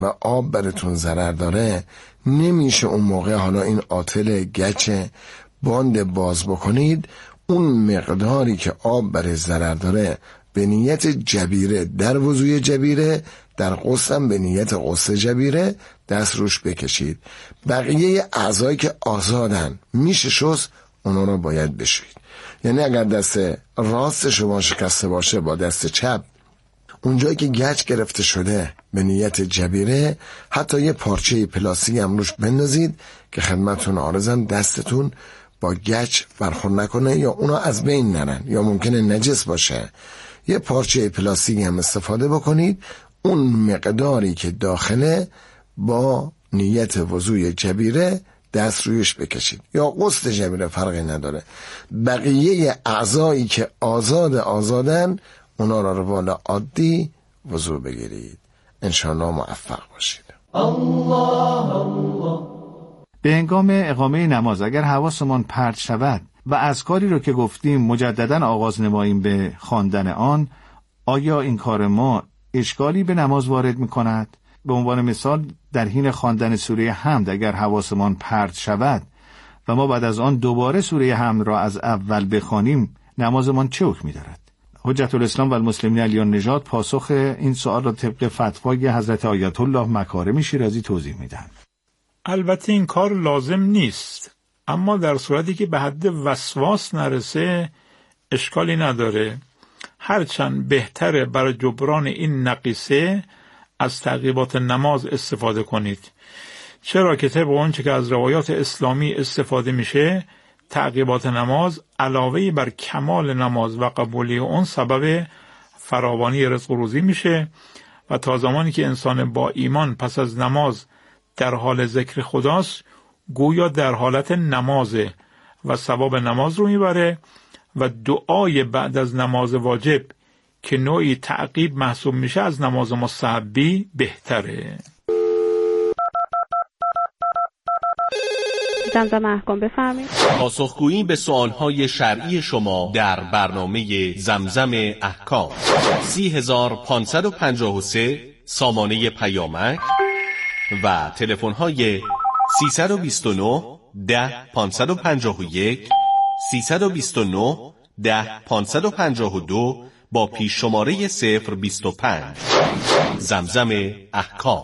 و آب براتون ضرر داره، نمیشه اون موقع حالا این آتل گچ باند باز بکنید، اون مقداری که آب برای ضرر داره به نیت جبیره در وضوی جبیره، در غسل هم به نیت غسل جبیره دست روش بکشید. بقیه اعضایی که آزادن میشه شست، اونا رو باید بشوید. یعنی اگر دست راست شما شکسته باشه با دست چپ، اونجایی که گچ گرفته شده به نیت جبیره، حتی یه پارچه پلاستیکی هم روش بندازید که خدمتتون عارضم دستتون با گچ برخورد نکنه یا اونا از بین نرن یا ممکنه نجس باشه. یه پارچه پلاستیکی هم استفاده بکنید، اون مقداری که داخله با نیت وضوی جبیره دست رویش بکشید یا غسل جبیره، فرقی نداره. بقیه اعضایی که آزادن اونا را روال عادی وضو بگیرید. انشاءالله موفق باشید. الله. به هنگام اقامه نماز اگر حواسمان پرت شود و اذکاری رو که گفتیم مجددا آغاز نماییم به خواندن آن، آیا این کار ما اشکالی به نماز وارد می‌کند؟ به عنوان مثال در حین خواندن سوره حمد اگر حواسمان پرت شود و ما بعد از آن دوباره سوره حمد را از اول بخوانیم، نمازمان چه حکمی دارد؟ حجت الاسلام و المسلمین علی النژاد پاسخ این سوال را طبق فتوای حضرت آیت الله مکارم شیرازی توضیح میدهند. البته این کار لازم نیست، اما در صورتی که به حد وسواس نرسه اشکالی نداره. هرچند بهتره برای جبران این نقیصه از تعقیبات نماز استفاده کنید، چرا که طبق آنچه که از روایات اسلامی استفاده میشه، تعقیبات نماز علاوه بر کمال نماز و قبولی اون سبب فراوانی رزق و روزی میشه و تا زمانی که انسان با ایمان پس از نماز در حال ذکر خداست، گویا در حالت نمازه و ثواب نماز رو میبره و دعای بعد از نماز واجب که نوعی تعقیب محسوب میشه از نماز مستحبی بهتره. زمزم احکام بفرمایید. پاسخگویی به سوالهای شرعی شما در برنامه زمزم احکام 30553 سامانه پیامک و تلفن‌های 329 10 551 329 10 552 با پیش شماره 025. زمزم احکام.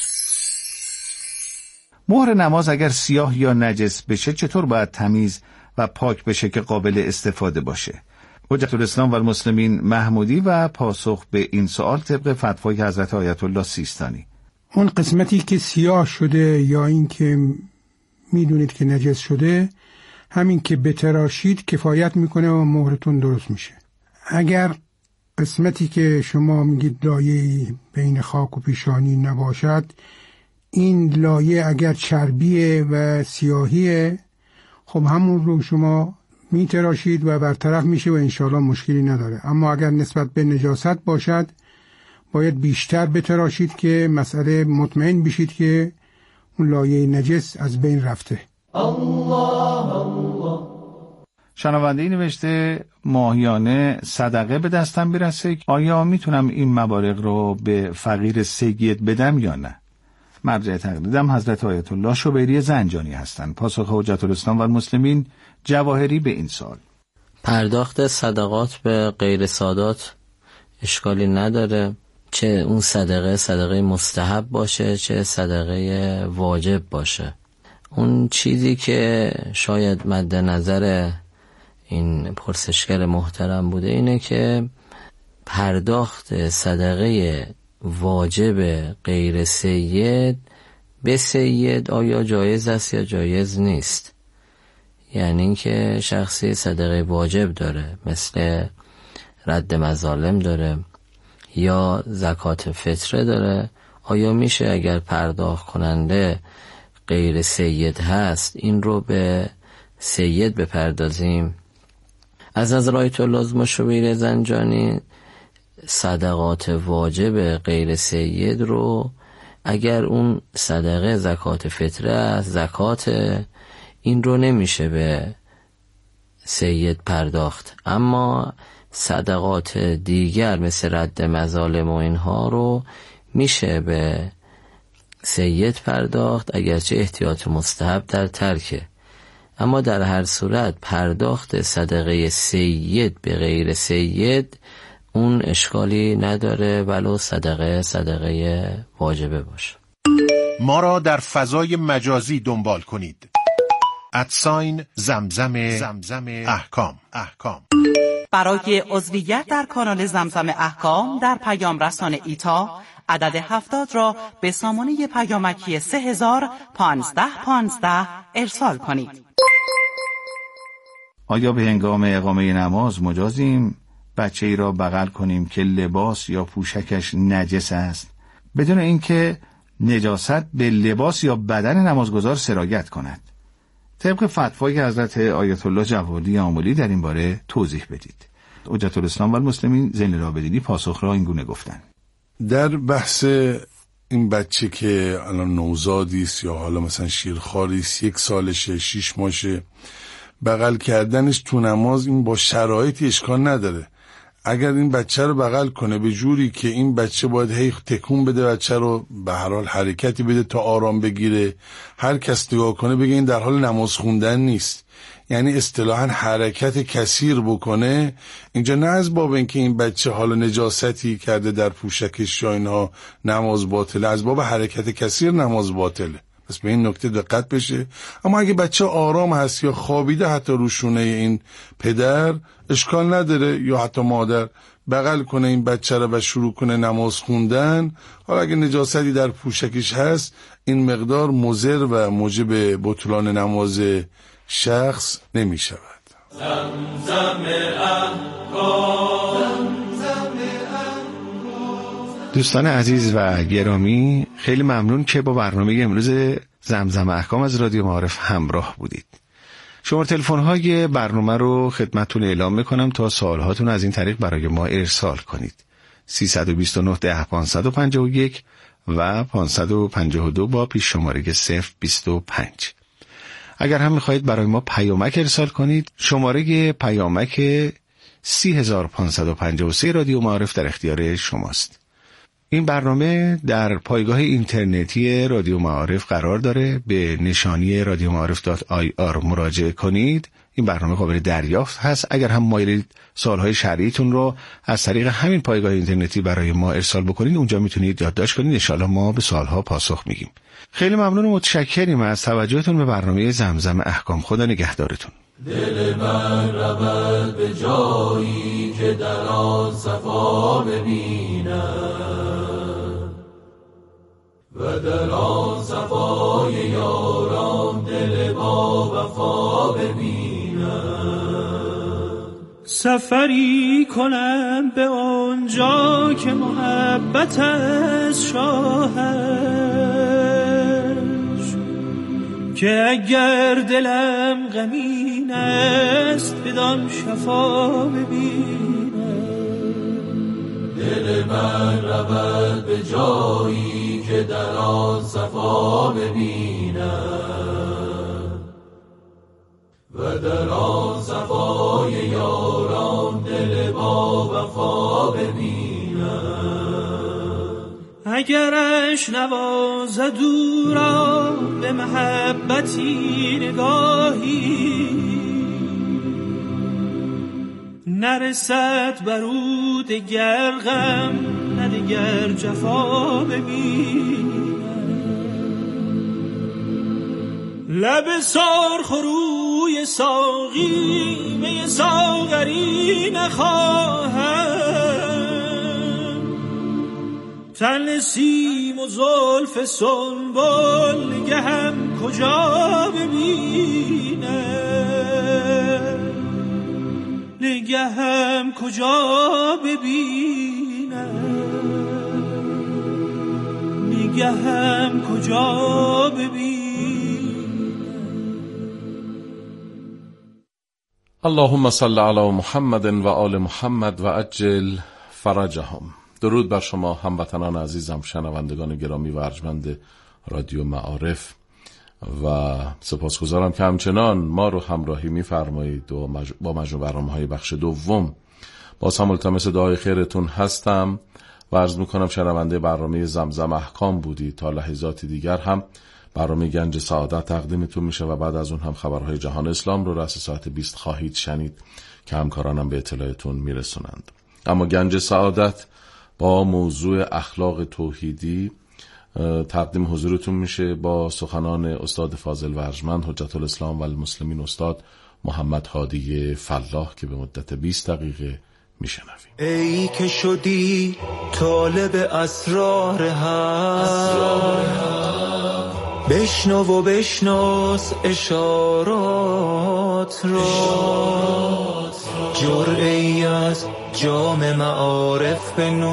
مهر نماز اگر سیاه یا نجس بشه چطور باید تمیز و پاک بشه که قابل استفاده باشه؟ حجت الاسلام و المسلمین محمودی و پاسخ به این سوال طبق فتوای حضرت آیت الله سیستانی. اون قسمتی که سیاه شده یا این که میدونید که نجس شده، همین که بتراشید کفایت میکنه و مهرتون درست میشه. اگر قسمتی که شما میگید لایه بین خاک و پیشانی نباشد، این لایه اگر چربیه و سیاهیه، خب همون رو شما میتراشید و برطرف میشه و انشاءالله مشکلی نداره. اما اگر نسبت به نجاست باشد، باید بیشتر بتراشید که مسئله مطمئن بشید که اون لایه نجس از بین رفته. شنونده‌ای نوشته ماهیانه صدقه به دستم برسه، آیا میتونم این مبالغ رو به فقیر سید بدم یا نه؟ مرجع تقلیدم حضرت آیت الله شبیری زنجانی هستند. پاسخ حجت الاسلام و المسلمین جواهری به این سوال: پرداخت صدقات به غیر سادات اشکالی نداره، چه اون صدقه مستحب باشه چه صدقه واجب باشه. اون چیزی که شاید مد نظر این پرسشگر محترم بوده اینه که پرداخت صدقه واجب غیر سید به سید آیا جایز است یا جایز نیست. یعنی اینکه شخصی صدقه واجب داره، مثل رد مظالم داره یا زکات فطره داره، آیا میشه اگر پرداخت کننده غیر سید هست این رو به سید بپردازیم؟ از نظر آیت الله شبیری زنجانی صدقات واجب غیر سید رو اگر اون صدقه زکات فطره است، زکات این رو نمیشه به سید پرداخت، اما صدقات دیگر مثل رد مظالم و اینها رو میشه به سید پرداخت، اگرچه احتیاط مستحب در ترکه. اما در هر صورت پرداخت صدقه سید به غیر سید اون اشکالی نداره، ولو صدقه واجبه باشه. ما را در فضای مجازی دنبال کنید. @زمزم احکام. برای عضویت در کانال زمزم احکام در پیام رسان ایتا عدد 70 را به سامانه پیامکی 301515 ارسال کنید. آیا به هنگام اقامه نماز مجازیم بچه ای را بغل کنیم که لباس یا پوشکش نجس است بدون اینکه نجاست به لباس یا بدن نمازگزار سرایت کند؟ طبق فتوای حضرت آیت الله جوادی آملی در این باره توضیح بدید. حجت الاسلام و المسلمین زین العابدینی پاسخ را این گونه گفتند: در بحث این بچه که الان نوزادی است یا حالا مثلا شیرخواری است، 1 سالشه، 6 ماهشه، بغل کردنش تو نماز این با شرایطی اشکال نداره. اگر این بچه رو بغل کنه به جوری که این بچه باید هی تکون بده، بچه رو به هر حال حرکتی بده تا آرام بگیره، هر کس نگاه کنه بگه این در حال نماز خوندن نیست، یعنی اصطلاحاً حرکت کثیر بکنه، اینجا نه از باب اینکه این بچه حالا نجاستی کرده در پوشکش یا اینها نماز باطله، از باب حرکت کثیر نماز باطله. پس به این نکته دقت بشه. اما اگه بچه آرام هست یا خوابیده حتی رو شونه این پدر، اشکال نداره، یا حتی مادر بغل کنه این بچه رو و شروع کنه نماز خوندن. حالا اگه نجاستی در پوشکش هست، این مقدار مضر و موجب بطلان نماز شخص نمی شود. دوستان عزیز و گرامی، خیلی ممنون که با برنامه امروز زمزم احکام از رادیو معارف همراه بودید. شماره تلفن‌های برنامه رو خدمتتون اعلام میکنم تا سوالهاتون از این طریق برای ما ارسال کنید. 329 10 551 و 552 با پیش شماره 025. اگر هم میخواهید برای ما پیامک ارسال کنید، شماره پیامک 30553 رادیو معارف در اختیار شماست. این برنامه در پایگاه اینترنتی رادیو معارف قرار داره. به نشانی radioma'arif.ir مراجعه کنید. این برنامه قابل دریافت هست. اگر هم مایلید سوالهای شرعیتون رو از طریق همین پایگاه اینترنتی برای ما ارسال بکنید، اونجا میتونید یادداشت کنید. ان شاءالله ما به سوالها پاسخ میگیم. خیلی ممنون و متشکریم از توجهتون به برنامه زمزم احکام. خدا نگهدارتون. دل من رود به جایی که در آن صفا ببینم و در آن صفای یاران دل با وفا ببینم. سفری کنم به آنجا که محبت از شاهش، که اگر دلم غمین است بدان شفا ببینم. دل من رود به جایی که در آن صفا ببینم و در آن صفای یاران دل با وفا ببینم. اگرش نوازد او را به محبتی نگاهی، نرسد بر او دگر غم نه دگر جفا ببینم. لب سرخ روی ساقی می ساغری نخواهم، تن نسیم و زلف سنبل نگهم کجا ببینم، نگهم کجا ببینم، نگهم کجا ببینم. اللهم صل علی محمد و آل محمد و عجل فرجهم. درود بر شما هموطنان عزیزم، شنوندگان گرامی و ارجمند رادیو معارف، و سپاسگزارم که همچنان ما رو همراهی می‌فرمایید و با مجموع برنامه‌های بخش دوم. باز هم ملتمس دعای خیرتون هستم و عرض میکنم شنونده برنامه زمزم احکام بودی. تا لحظات دیگر هم برنامه گنج سعادت تقدیمتون میشه و بعد از اون هم خبرهای جهان اسلام رو رأس ساعت 20 خواهید شنید که همکارانم به اطلاعتون میرسونند. اما گنج سعادت با موضوع اخلاق توحیدی تقدیم حضورتون میشه با سخنان استاد فاضل و ارجمند حجت الاسلام و المسلمین استاد محمد هادی فلاح که به مدت 20 دقیقه میشنویم. ای که شدی طالب اسرار حق، بشنو و بشناس اشارات را، جرعه‌ای از جام معارف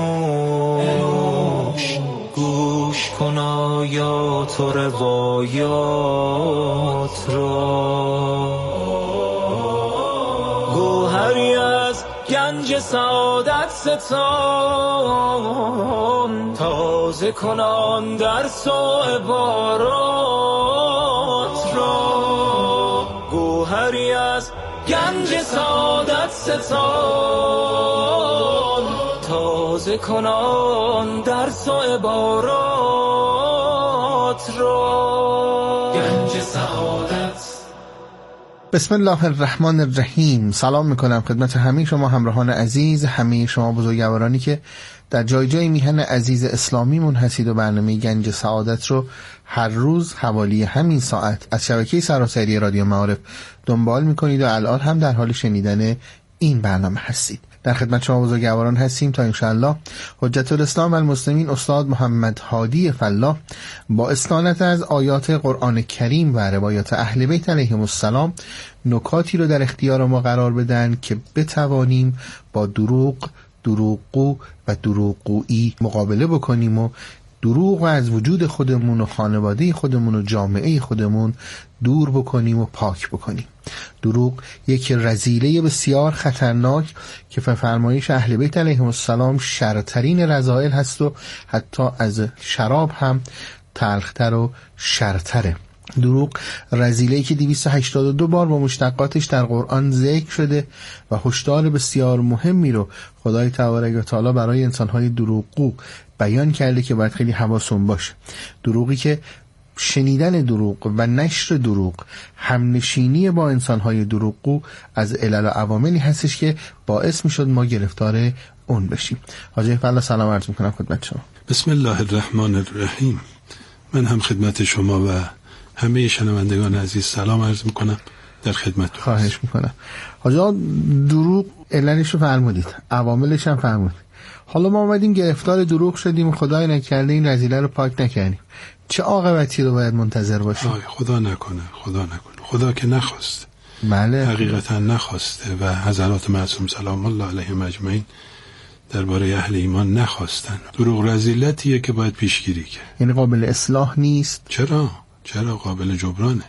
بنوش، گوش کن آیات و روایات را. گوهری از گنج سعادت ستان، تازه کنان درس و عبارات را. گوهری از گنج سعادت ستان، تازه کنان درس و عبارات را. گنج سعادت. بسم الله الرحمن الرحیم. سلام میکنم خدمت همه شما همراهان عزیز، همه شما بزرگوارانی که در جای جای میهن عزیز اسلامی منحصید و برنامه گنج سعادت رو هر روز حوالی همین ساعت از شبکه سراسری رادیو معارف دنبال میکنید و الان هم در حال شنیدن این برنامه هستید. در خدمت شما بزرگواران هستیم تا انشاءالله حجت الاسلام و المسلمین استاد محمد هادی فلاح با استعانت از آیات قرآن کریم و روایات اهل بیت علیهم السلام نکاتی رو در اختیار ما قرار بدن که بتوانیم با دروغگو و دروغگویی مقابله بکنیم و دروغ از وجود خودمون و خانواده خودمون و جامعه خودمون دور بکنیم و پاک بکنیم. دروغ یک رذیله بسیار خطرناک که فرمایش اهل بیت علیهم السلام شرترین رذائل هست و حتی از شراب هم تلختر و شرتره. دروغ رذیله‌ای که 282 بار با مشتقاتش در قرآن ذکر شده و هشدار بسیار مهمی رو خدای تبارک و تعالی برای انسان‌های دروغگو بیان کرده که باید خیلی حواسون باشه. دروغی که شنیدن دروغ و نشر دروغ، همنشینی با انسان‌های دروغگو از علل و عواملی هستش که باعث میشد ما گرفتار اون بشیم. حاجی فضل سلام عرض میکنم خدمت شما. بسم الله الرحمن الرحیم. من هم خدمت شما و همه شنوندگان عزیز سلام عرض میکنم، در خدمت. خواهش میکنم. حاجی دروغ عللش رو فرمودید، عواملش هم فرمودید. حالا ما اومدیم گرفتار دروغ شدیم و خدای نکرده این رذیله رو پاک نکردیم، چه عاقبتی رو باید منتظر باشیم؟ خدا نکنه خدا که نخواست، بله حقیقتا نخواسته و حضرات معصوم سلام الله علیهم اجمعین درباره اهل ایمان نخواستن. دروغ رذیلتیه که باید پیشگیری کرد. یعنی قابل اصلاح نیست؟ چرا قابل جبرانه.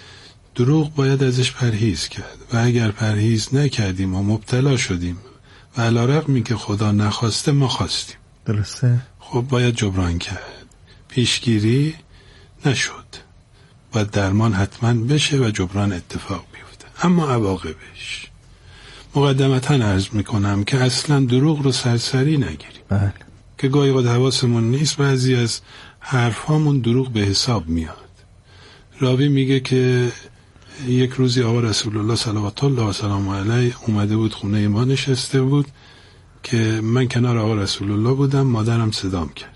دروغ باید ازش پرهیز کرد و اگر پرهیز نکردیم و مبتلا شدیم و علی رغمی که خدا نخواسته ما خواستیم، درسته، خب باید جبران کرد. پیشگیری نشد و درمان حتما بشه و جبران اتفاق بیفته. اما عواقبش مقدمتا عرض میکنم که اصلا دروغ رو سرسری نگیریم. بله. که گاهی وقت حواسمون نیست، بعضی از حرفامون دروغ به حساب میاد. راوی میگه که یک روزی آقا رسول الله صلوات الله و سلام علیه اومده بود خونه ما نشسته بود که من کنار آقا رسول الله بودم، مادرم صدام کرد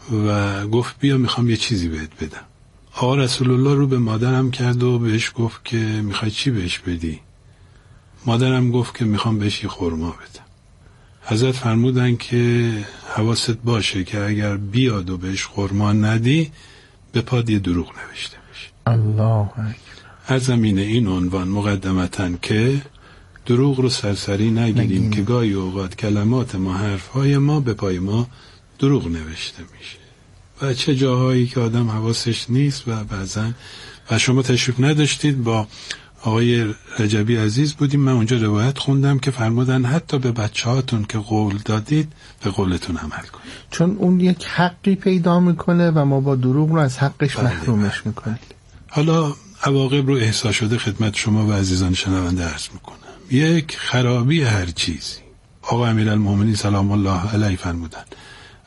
و گفت بیا میخوام یه چیزی بهت بدم. آقا رسول الله رو به مادرم کرد و بهش گفت که میخوای چی بهش بدی؟ مادرم گفت که میخوام بهش یه خرما بدم. حضرت فرمودن که حواست باشه که اگر بیاد و بهش خرما ندی به پاد یه دروغ نوشته میشه. الله اکبر. از زمین این عنوان مقدمتاً که دروغ رو سرسری نگیریم که گاهی اوقات کلمات ما، حرفهای ما به پای ما دروغ نوشته میشه و چه جاهایی که آدم حواسش نیست و بعضن. و شما تشریف نداشتید، با آقای رجبی عزیز بودیم، من اونجا روایت خوندم که فرمودن حتی به بچه‌هاتون که قول دادید به قولتون عمل کنید، چون اون یک حقی پیدا میکنه و ما با دروغ رو از حقش محرومش میکنیم. حالا عواقب رو احساس شده خدمت شما و عزیزان شنونده عرض میکنم. یک، خرابی هر چیزی. آقا امیرالمومنین سلام الله علیه فرمودن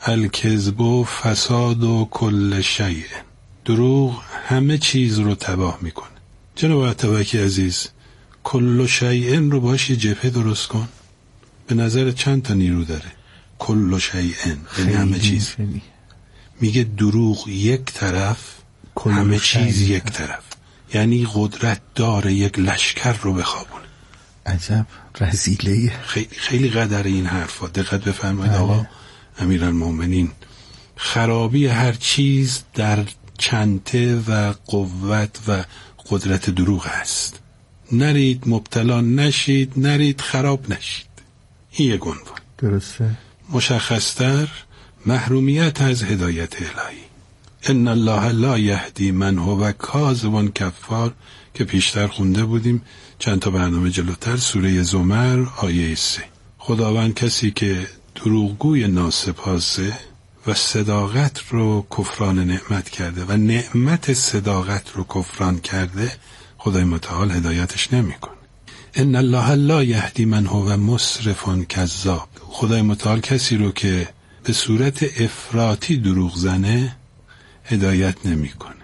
الکذب فساد و کل شیء. دروغ همه چیز رو تباه میکنه. جناب عطابکی عزیز، کل شیء رو باش یه جبهه درست کن. به نظر چند تا نیرو داره؟ کل شیء یعنی همه چیز. میگه دروغ یک طرف، همه چیز یک طرف، یعنی قدرت داره یک لشکر رو بخوابونه. عجب رذیله. خیلی قدر این حرفا. دقت بفرمایید آقا امیرالمومنین. خرابی هر چیز در چنته و قوت و قدرت دروغ است. نرید مبتلا نشید، نرید خراب نشید. این یک عنوان. درسته. مشخصتر محرومیت از هدایت الهی. ان الله لا یهدی من هو کاذب کفار که پیشتر خونده بودیم چند تا برنامه جلوتر، سوره زمر آیه 3. خداوند کسی که دروغگوی ناسپاسه و صداقت رو کفران نعمت کرده و نعمت صداقت رو کفران کرده، خدای متعال هدایتش نمیکنه. ان الله لا یهدی من هو مسرف کذاب. خدای متعال کسی رو که به صورت افراطی دروغ زنه هدایت نمیکنه.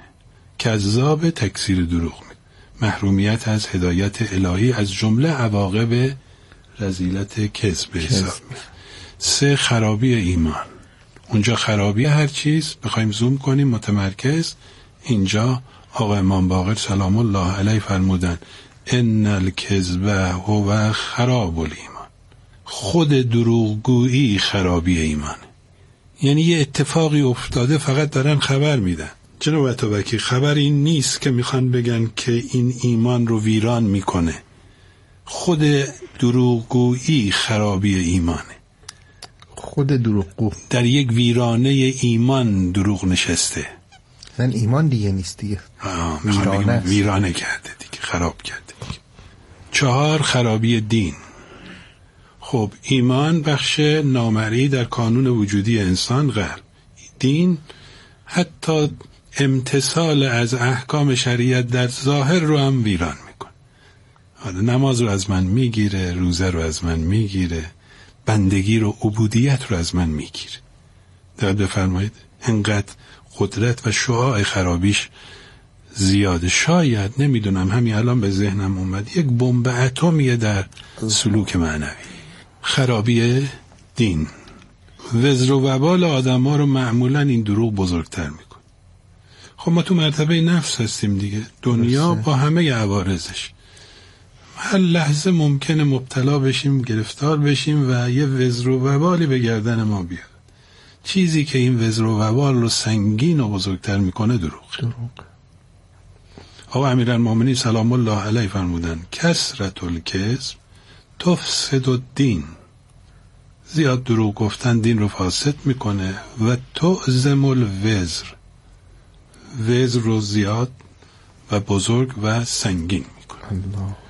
کذاب تکثیر دروغ می. محرومیت از هدایت الهی از جمله عواقب رذیلت کذب حساب می. 3 خرابی ایمان. اونجا خرابی هر چیز، بخوایم زوم کنیم متمرکز، اینجا آقا امام باقر سلام الله علیه فرمودن ان الکذب هو خراب الایمان. خود دروغگویی خرابی ایمانه. یعنی یه اتفاقی افتاده فقط دارن خبر میدن. جناب عطابکی، خبر این نیست که میخوان بگن که این ایمان رو ویران میکنه. خود دروغگویی خرابی ایمانه. خود دروغگو در یک ویرانه ایمان دروغ نشسته. زن ایمان دیگه نیست دیگه. ویرانه کرده دیگه، خراب کرده دیگه. 4 خرابی دین. خب ایمان بخش نامرئی در کانون وجودی انسان قلب. دین حتی امتثال از احکام شریعت در ظاهر رو هم ویران میکنه. نماز رو از من میگیره، روزه رو از من میگیره، بندگی رو، عبودیت رو از من میگیره. دقت بفرمایید انقدر قدرت و شعاع خرابیش زیاده. شاید نمیدونم همین الان به ذهنم اومد یک بمب اتمیه در سلوک معنوی. خرابی دین. وزر و وبال آدم ها رو معمولا این دروغ بزرگتر میکن. خب ما تو مرتبه نفس هستیم دیگه. دنیا با همه عوارضش هر لحظه ممکنه مبتلا بشیم، گرفتار بشیم و یه وزر و وبالی به گردن ما بیاد. چیزی که این وزر و وبال رو سنگین و بزرگتر میکنه دروغ. آقا امیرالمومنین سلام الله علیه فرمودن کثرت الکذب تفسد الدین. زیاد دروغ گفتن دین رو فاسد میکنه و تعظم الوزر. وزر رو زیاد و بزرگ و سنگین میکنه.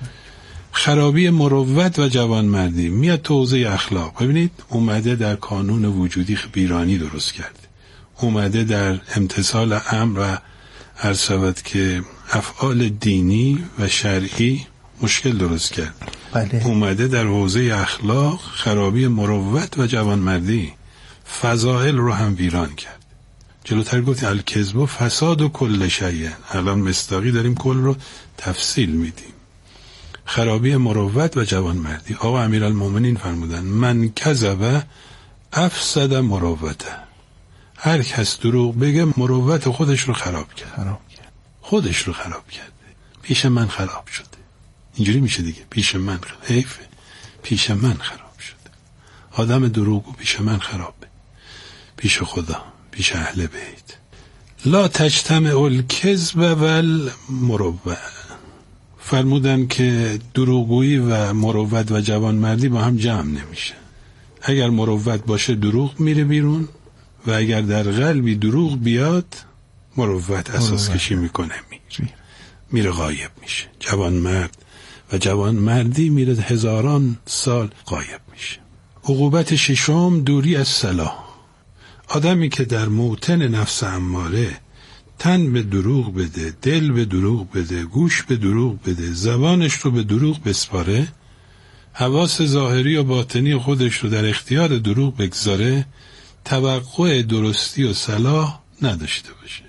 خرابی مروت و جوانمردی. میاد تو حوزه اخلاق. ببینید اومده در کانون وجودی بیرانی درست کرده، اومده در امتثال امر و عرض که افعال دینی و شرعی مشکل درست کرد. بله. اومده در حوزه اخلاق خرابی مروت و جوانمردی، فضائل رو هم ویران کرد. جلوتر گفت الکذب و فساد و کل شیء. الان مصداقی داریم کل رو تفصیل میدیم. خرابی مروت و جوانمردی. آقا امیرالمومنین فرمودن من کذب افسد مروته. هر کس دروغ بگه مروت خودش رو خراب کرد. خودش رو خراب کرده. پیش من خراب شده. اینجوری میشه دیگه. پیش من خراب. حیفه. پیش من خراب شده. آدم دروغگو پیش من خرابه. پیش خدا، پیش اهل بیت. لا تجتمع الکذب والمروت. فرمودن که دروغگویی و مروت و جوانمردی با هم جمع نمیشه. اگر مروت باشه دروغ میره بیرون و اگر در قلبی دروغ بیاد مروت اساس کشی میکنه، میره غایب میشه. جوانمرد و جوانمردی میره هزاران سال غایب میشه. عقوبت ششم دوری از صلاح. آدمی که در موطن نفس اماره تن به دروغ بده، دل به دروغ بده، گوش به دروغ بده، زبانش رو به دروغ بسپاره، حواس ظاهری و باطنی خودش رو در اختیار دروغ بگذاره، توقع درستی و صلاح نداشته باشه.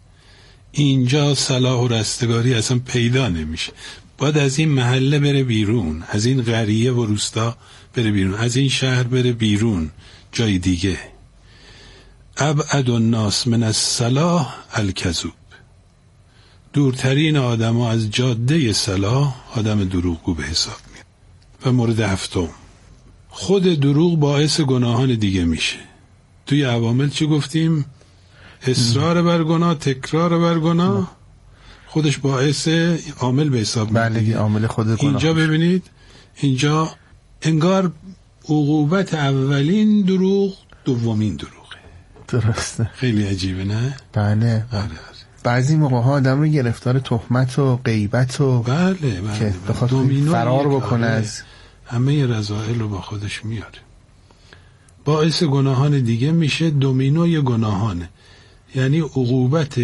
اینجا صلاح و رستگاری اصلا پیدا نمیشه. باید از این محله بره بیرون، از این قریه و روستا بره بیرون، از این شهر بره بیرون جای دیگه. ابعد الناس من الصلاح الکذوب، دورترین آدم ها از جاده صلاح آدم دروغگو به حساب میاد. و مورد هفتم، خود دروغ باعث گناهان دیگه میشه. توی عوامل چی گفتیم؟ اصرار بر گناه، تکرار بر گناه، خودش باعث عامل به حساب میاد. بله، عامل خود گناه. اینجا ببینید، اینجا انگار عقوبت اولین دروغ دومین دروغه. درسته. خیلی عجیبه نه؟ بله. بعضی موقع ها آدم رو گرفتار تهمت و غیبت و بله که بخواد فرار بکنه از همه رذائل رو با خودش میاره، باعث گناهان دیگه میشه. دومینوی گناهانه، یعنی عقوبت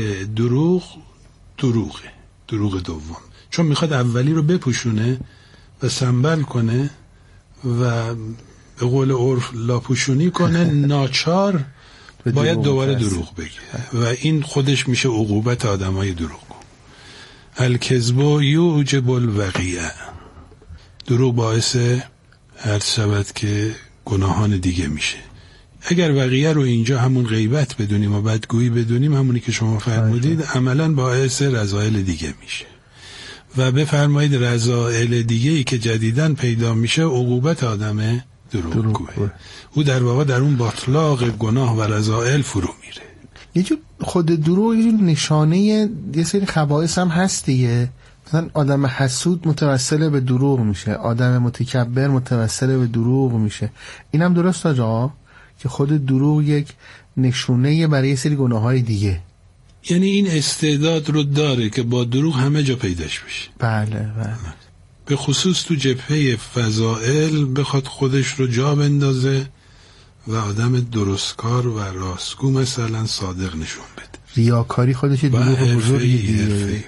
دروغه، دروغ دوم، چون میخواد اولی رو بپوشونه و سنبل کنه و به قول عرف لاپوشونی کنه، ناچار باید دوباره دروغ بگه و این خودش میشه عقوبت آدمای دروغگو. الکذب یوجب الوقیع، دروغ باعث عرض شود که گناهان دیگه میشه. اگر وقیع رو اینجا همون غیبت بدونیم و بدگویی بدونیم، همونی که شما فرمودید، عملا باعث رذائل دیگه میشه. و بفرمایید رذائل دیگه‌ای که جدیداً پیدا میشه عقوبت آدم دروغگوه. او در واقع در اون باطلاق گناه و رذائل فرو میره. یه جور خود دروغ یه جور نشانه یه سری خبائث هم هست دیگه. مثلا آدم حسود متوسل به دروغ میشه، آدم متکبر متوسل به دروغ میشه. اینم درست آجا که خود دروغ یک نشونه برای یه سری گناه‌های دیگه. یعنی این استعداد رو داره که با دروغ همه جا پیداش بشه. بله. به خصوص تو جبهه فضائل بخواد خودش رو جا بندازه و آدم درستکار و راستگو مثلا صادق نشون بده. ریاکاری خودش دروغ بزرگی دیگه.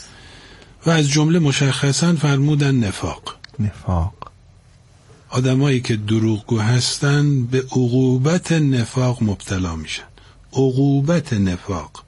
و از جمله مشخصا فرمودن نفاق. آدمایی که دروغگو هستن به عقوبت نفاق مبتلا میشن. عقوبت نفاق،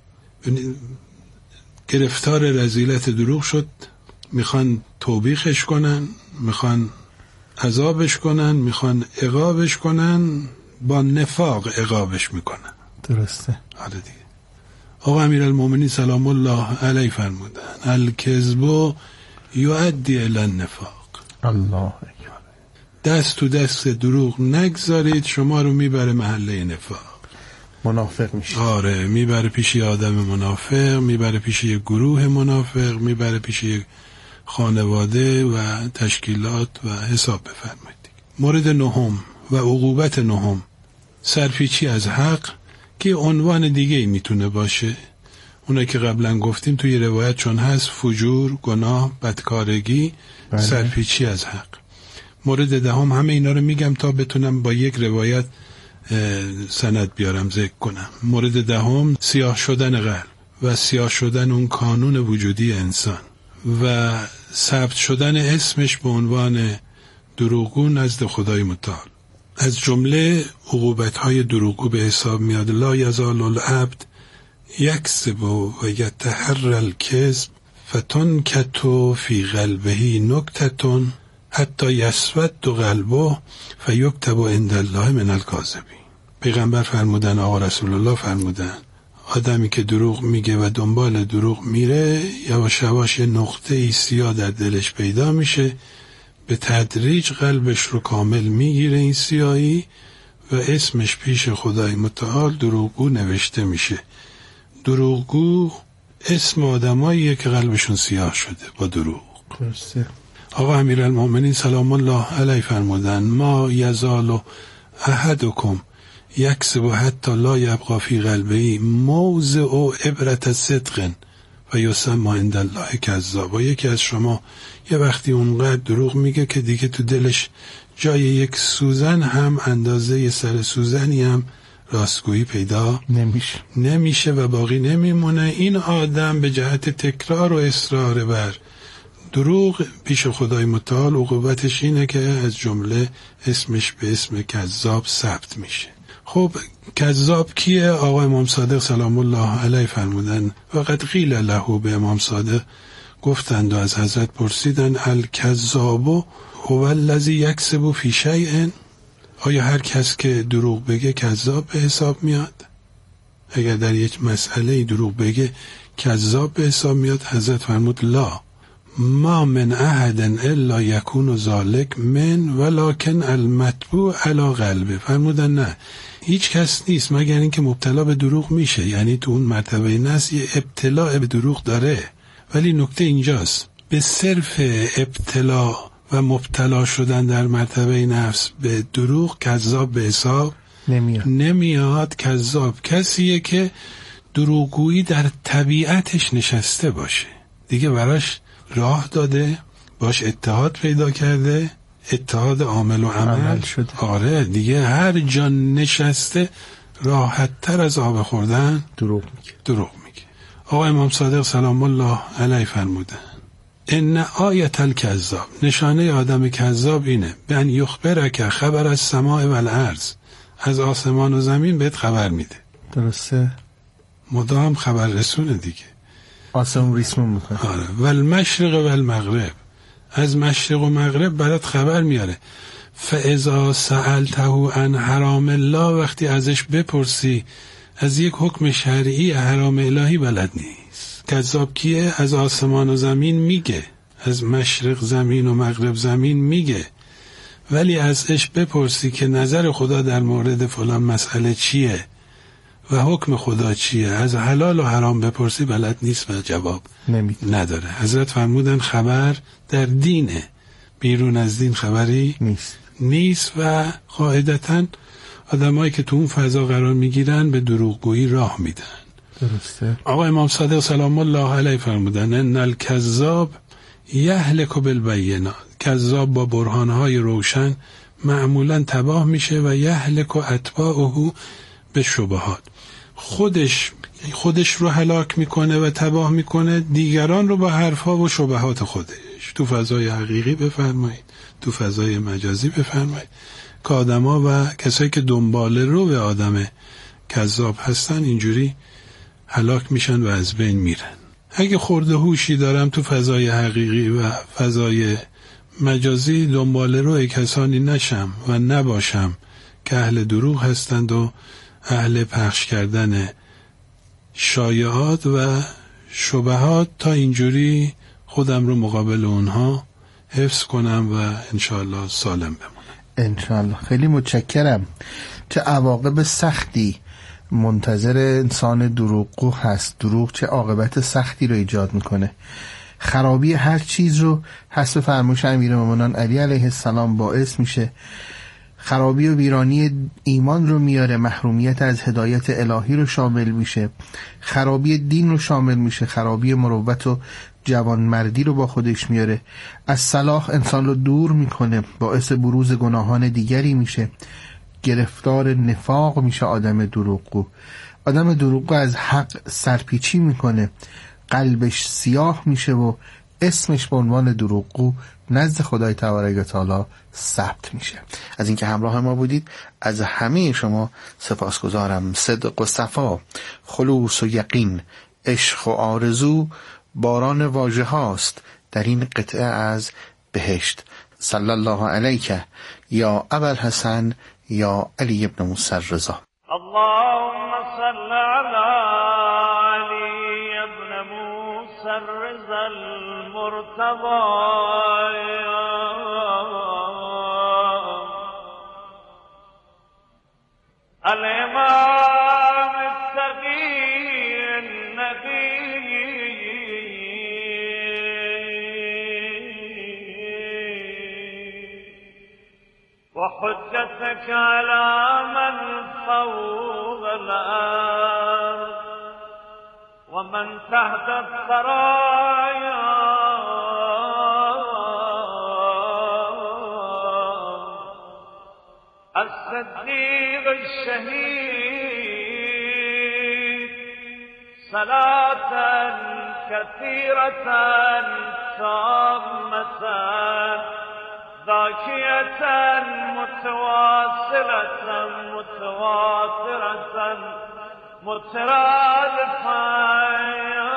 گرفتار رذیلت دروغ شد، میخوان توبیخش کنن، میخوان عذابش کنن، میخوان عقابش کنن، با نفاق عقابش میکنن. درسته. آره دیگه. آقا امیرالمومنین سلام الله علیه فرمودن الکذب یؤدی الی النفاق. الله دست تو دست دروغ نگذارید، شما رو میبره محله نفاق، منافق میشه. آره، میبره پیش آدم منافق، میبره پیش یه گروه منافق، میبره پیش یه خانواده و تشکیلات و حساب بفرمایید. مورد نهم و عقوبت نهم، سرپیچی از حق که عنوان دیگه میتونه باشه. اونایی که قبلا گفتیم توی روایت چون هست، فجور، گناه، بدکارگی، سرپیچی از حق. مورد دهم، همه اینا رو میگم تا بتونم با یک روایت سند بیارم ذکر کنم. مورد دهم، سیاه شدن قلب و سیاه شدن اون کانون وجودی انسان و ثبت شدن اسمش به عنوان دروغگو نزد خدای متعال. از جمله عقوبت‌های دروغگو به حساب میاد لا یزال العبد یکذب و یتحری الکذب فتنکت فی قلبه نکتة حتی یسود قلبه فیکتب عند الله من الکاذبین. پیغمبر فرمودن، آقا رسول الله فرمودن، آدمی که دروغ میگه و دنبال دروغ میره، یواش یواش یه نقطه سیاه در دلش پیدا میشه، به تدریج قلبش رو کامل میگیره این سیاهی و اسمش پیش خدای متعال دروغگو نوشته میشه. دروغگو اسم آدماییه که قلبشون سیاه شده با دروغ. آقا امیرالمومنین سلام الله علیه فرمودن ما یزال احدکم یکذب حتی لا یبقی فی قلبه موضع عبرة صدق و یسمى عند الله کذاب. و یکی از شما یه وقتی اونقدر دروغ میگه که دیگه تو دلش جای یک سوزن هم اندازه یه سر سوزنی هم راستگویی پیدا نمیشه و باقی نمیمونه. این آدم به جهت تکرار و اصرار بر دروغ پیش خدای متعال عقوبتش اینه که از جمله اسمش به اسم کذاب ثبت میشه. خب کذاب کیه؟ آقا امام صادق سلام الله علیه فرمودن وقد قیل له، به امام صادق گفتند و از حضرت پرسیدن الکذاب هو الذی یکذب فی شیء، آیا هر کس که دروغ بگه کذاب به حساب میاد؟ اگر در یک مسئله دروغ بگه کذاب به حساب میاد؟ حضرت فرمود لا ما من احد الا یکون ذالک من ولکن المتبوع علی قلبه. فرمودن نه، هیچ کس نیست مگر اینکه مبتلا به دروغ میشه، یعنی تو اون مرتبه نفس یه ابتلا به دروغ داره. ولی نکته اینجاست، به صرف ابتلا و مبتلا شدن در مرتبه نفس به دروغ کذاب به حساب نمیاد. کذاب کسیه که دروغگویی در طبیعتش نشسته باشه، دیگه براش راه داده، باش اتحاد پیدا کرده، اتحاد عامل و عمل شده. آره دیگه هر جا نشسته راحت تر از آب خوردن دروغ میگه. آقا امام صادق سلام الله علیه فرمودن ان آیت الکذاب، نشانه آدم کذاب اینه به ان یخبرک خبر از سماء و الارض، از آسمان و زمین بهت خبر میده. درسته، مدام خبر رسونه دیگه، آسمون ریسمون میکنه. آره و المشرق و المغرب، از مشرق و مغرب برات خبر میاره. فاذا سألته عن حرام الله، وقتی ازش بپرسی از یک حکم شرعی حرام الهی بلد نیست. کذاب کیه؟ از آسمان و زمین میگه، از مشرق زمین و مغرب زمین میگه، ولی ازش بپرسی که نظر خدا در مورد فلان مسئله چیه و حکم خدا چیه، از حلال و حرام بپرسی بلد نیست و جواب نداره. حضرت فرمودن خبر در دینه، بیرون از دین خبری نیست و قاعدتاً آدمایی که تو اون فضا قرار میگیرن به دروغگویی راه میدن. درسته. آقا امام صادق سلام الله علیه فرمودن ان الکذاب یهلک بالبینات، کذاب با برهانهای روشن معمولا تباه میشه و یهلک اتباعه به شبهات، خودش رو هلاک میکنه و تباه میکنه، دیگران رو با حرفها و شبهات خودش. تو فضای حقیقی بفرمایید، تو فضای مجازی بفرمایید که آدما و کسایی که دنبال رو به آدم کذاب هستن اینجوری هلاک میشن و از بین میرن. اگه خورده هوشی دارم تو فضای حقیقی و فضای مجازی دنبال رو کسانی نشم و نباشم که اهل دروغ هستند و اهل پخش کردن شایعات و شبهات، تا اینجوری خودم رو مقابل اونها حفظ کنم و انشاءالله سالم بمونم. انشاءالله. خیلی متشکرم. چه عواقب سختی منتظر انسان دروغگو هست. دروغ چه عاقبت سختی رو ایجاد میکنه. خرابی هر چیز رو حسب فرمایش امیرالمومنین علی علیه السلام باعث میشه. خرابی و ویرانی ایمان رو میاره، محرومیت از هدایت الهی رو شامل میشه، خرابی دین رو شامل میشه، خرابی مروت و جوانمردی رو با خودش میاره، از صلاح انسان رو دور میکنه، باعث بروز گناهان دیگری میشه، گرفتار نفاق میشه آدم دروغگو. آدم دروغگو از حق سرپیچی میکنه، قلبش سیاه میشه و اسمش به عنوان دروغگو نزد خدای تبارک و تعالی ثبت میشه. از اینکه همراه ما بودید از همه شما سپاسگزارم. صدق و صفا، خلوص و یقین، عشق و آرزو باران واژه هاست در این قطعه از بهشت. صلی الله علیک یا ابوالحسن یا علی ابن موسی الرضا. اللهم صل علی علی ابن موسی الرضا المرتضى الامام التقی النبی وحجتك على من فوق الأرض ومن تحت الثرايا الصديق الشهيد صلاة كثيرة تامة ذاكية متواصلة مترادفة